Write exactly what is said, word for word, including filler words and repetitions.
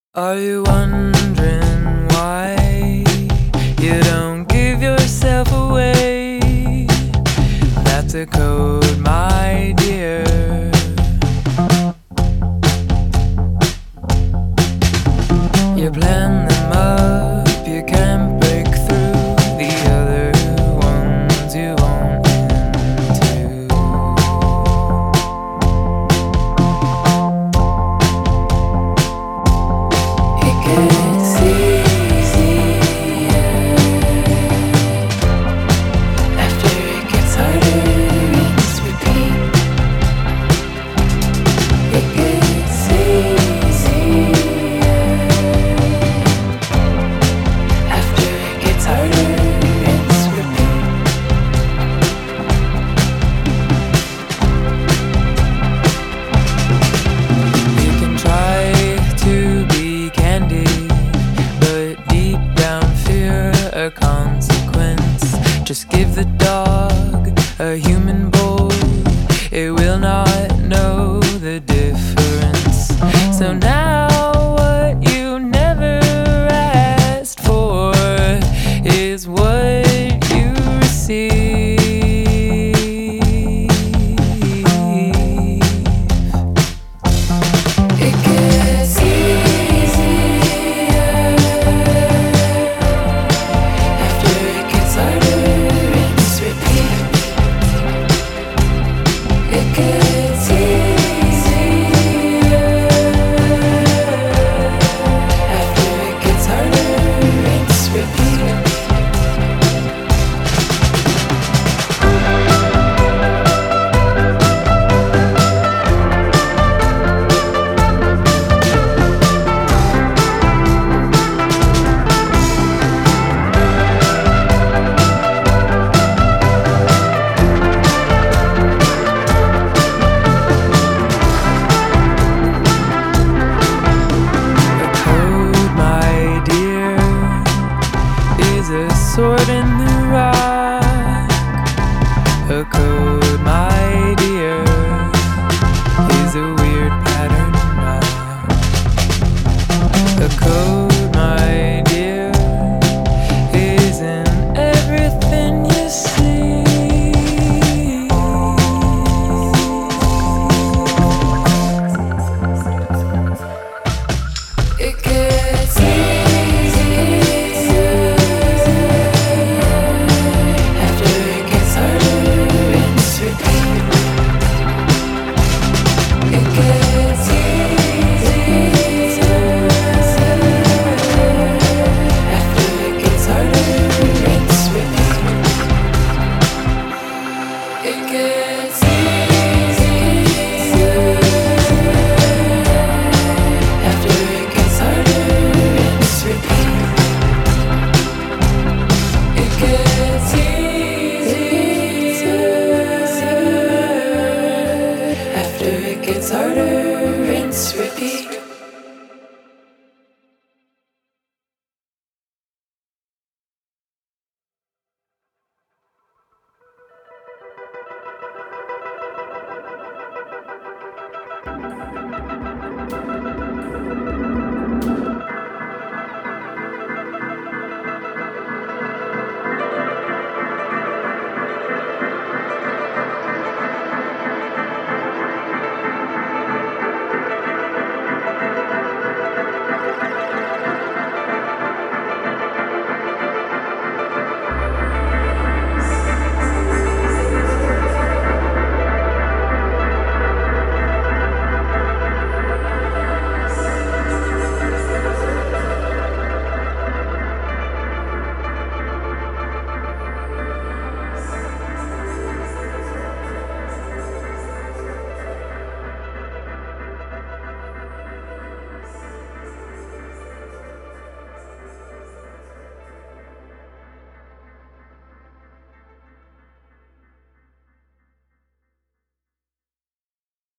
Are you wondering why you don't give yourself away? That's a code, my dear. You plan them up, you can't break through. The other ones you won't into. It gets easier after it gets harder. Rinse, repeat. It gets easier after it gets harder. Rinse, repeat. You can try to be candid, but deep down fear a consequence. Just give the dog a human